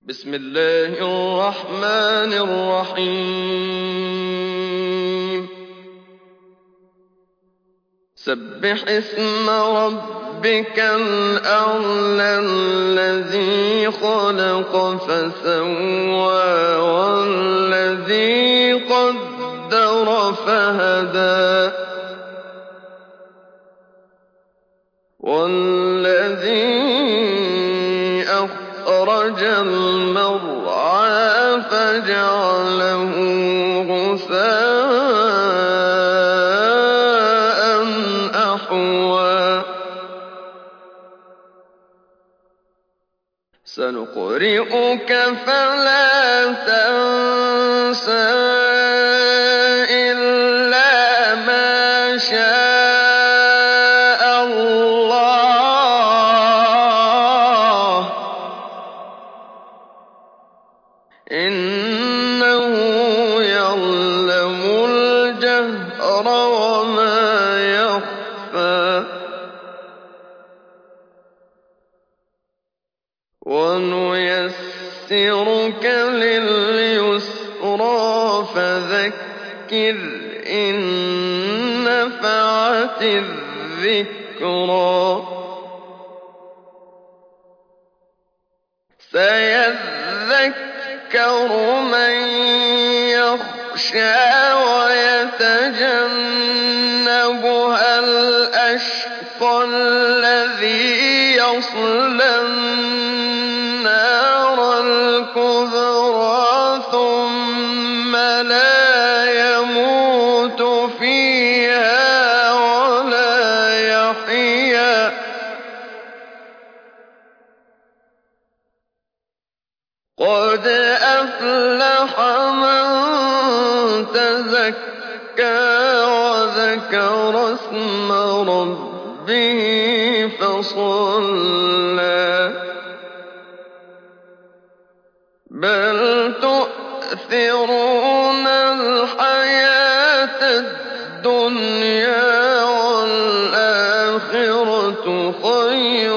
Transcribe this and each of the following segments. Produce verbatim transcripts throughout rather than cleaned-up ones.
بسم الله الرحمن الرحيم سبح اسم ربك الأعلى الذي خلق فسوى والذي قدر فهدى والذي أخرج المرعى فجعله غثاء أحوى سنقرئك فلا تنسى إلا ما شاء الله إنه يعلم الجهر وما يخفى ونيسرك لليسرى فذكر إن نفعت الذكرى سيذكر من يخشى ويتجنبها الأشقى الذي يصلى النار الكبرى ثم لا يموت فيها ولا يحيا قد أفلح من تزكى وذكر اسم ربه فصلى بل تؤثرون الحياة الدنيا والآخرة خير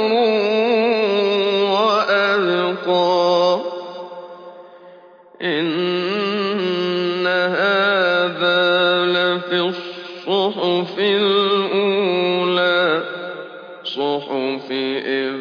وأبقى إن هذا لفي الصحف الأولى صحف